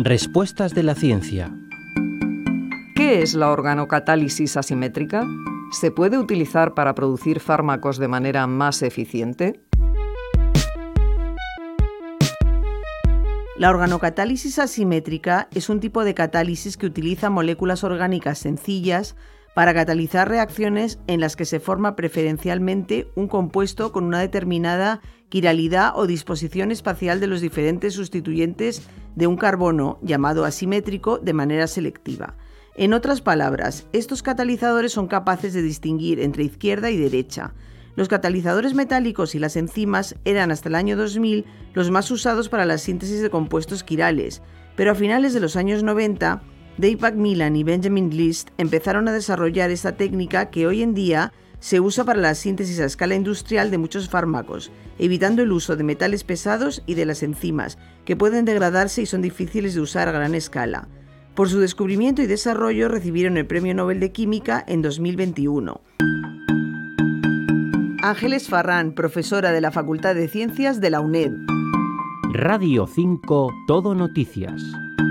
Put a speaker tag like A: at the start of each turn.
A: Respuestas de la ciencia.
B: ¿Qué es la organocatálisis asimétrica? ¿Se puede utilizar para producir fármacos de manera más eficiente?
C: La organocatálisis asimétrica es un tipo de catálisis que utiliza moléculas orgánicas sencillas para catalizar reacciones en las que se forma preferencialmente un compuesto con una determinada quiralidad o disposición espacial de los diferentes sustituyentes de un carbono, llamado asimétrico, de manera selectiva. En otras palabras, estos catalizadores son capaces de distinguir entre izquierda y derecha. Los catalizadores metálicos y las enzimas eran hasta el año 2000 los más usados para la síntesis de compuestos quirales, pero a finales de los años 90, Dave Macmillan y Benjamin List empezaron a desarrollar esta técnica que hoy en día se usa para la síntesis a escala industrial de muchos fármacos, evitando el uso de metales pesados y de las enzimas, que pueden degradarse y son difíciles de usar a gran escala. Por su descubrimiento y desarrollo recibieron el Premio Nobel de Química en 2021. Ángeles Farrán, profesora de la Facultad de Ciencias de la UNED.
A: Radio 5 Todo Noticias.